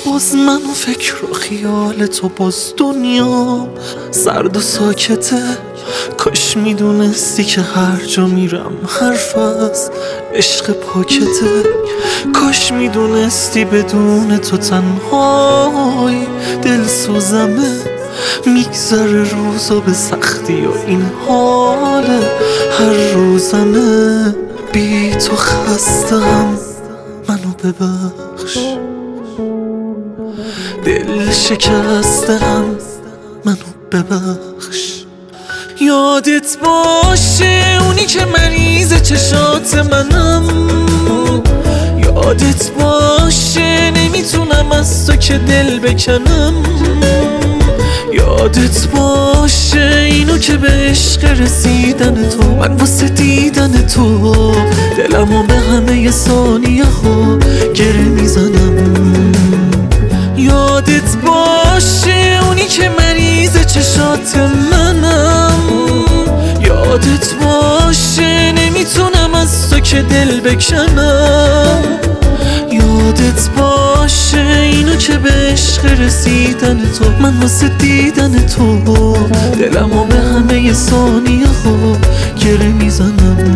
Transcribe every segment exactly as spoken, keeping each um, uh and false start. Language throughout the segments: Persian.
باز من و فکر و خیال تو، باز دنیا سرد و ساکته. کاش میدونستی که هر جا میرم حرف از عشق پاکته. کاش میدونستی بدون تو تنهای دل سوزمه. میگذره روزا به سختی و این حال هر روزمه. بی تو خستم، منو ببخش. دل شکستم، منو ببخش. یادت باشه اونی که مریض چشات منم. یادت باشه نمیتونم از تو که دل بکنم. یادت باشه اینو که به عشق رسیدن تو من واسه دیدن تو دلمو به همه ثانیه ها گره میزنم. یادت باشه اونی که مریض چشات منم. یادت باشه نمیتونم از تو که دل بکنم. یادت باشه اینو که به عشق رسیدن تو من واسه دیدن تو دلمو به همه ثانیه ها گره میزنم.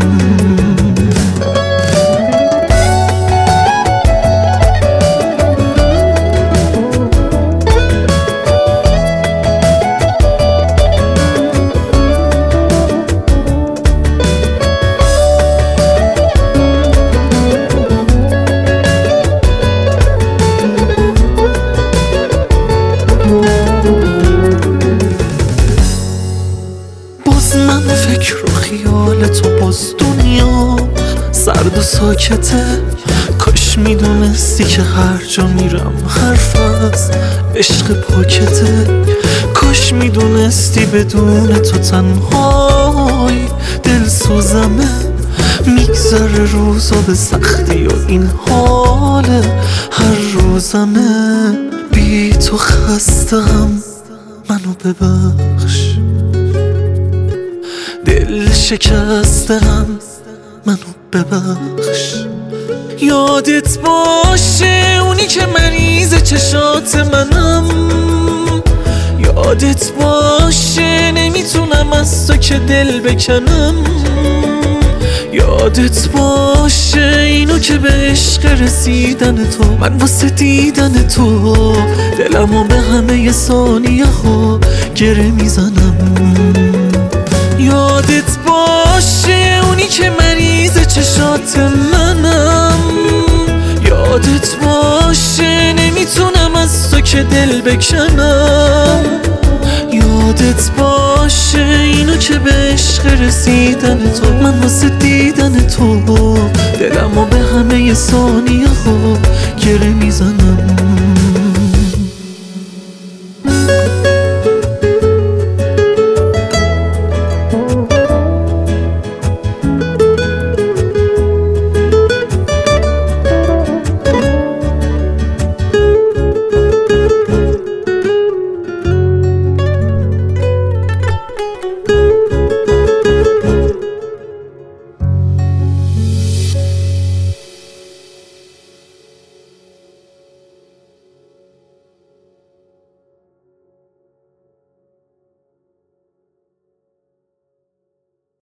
من و فکر و خیال تو، باز دنیا سرد و ساکته. کاش میدونستی که هر جا میرم حرف از عشق پاکته. کاش میدونستی بدون تو تنهای دل سوزمه. میگذره روزا به سختی و این حال هر روزمه. بی تو خستم، منو ببخش. دل شکستم، منو ببخش. یادت باشه اونی که مریض چشات منم. یادت باشه نمیتونم از تو که دل بکنم. یادت باشه اینو که به عشق رسیدن تو من واسه دیدن تو دلمو به همه ثانیه ها گره میزنم. یادت باشه اونی که مریض چشات منم. یادت باشه نمیتونم از تو که دل بکنم. یادت باشه اینو که به عشق رسیدن تو من واسه دیدن تو دلمو به همه ثانیه ها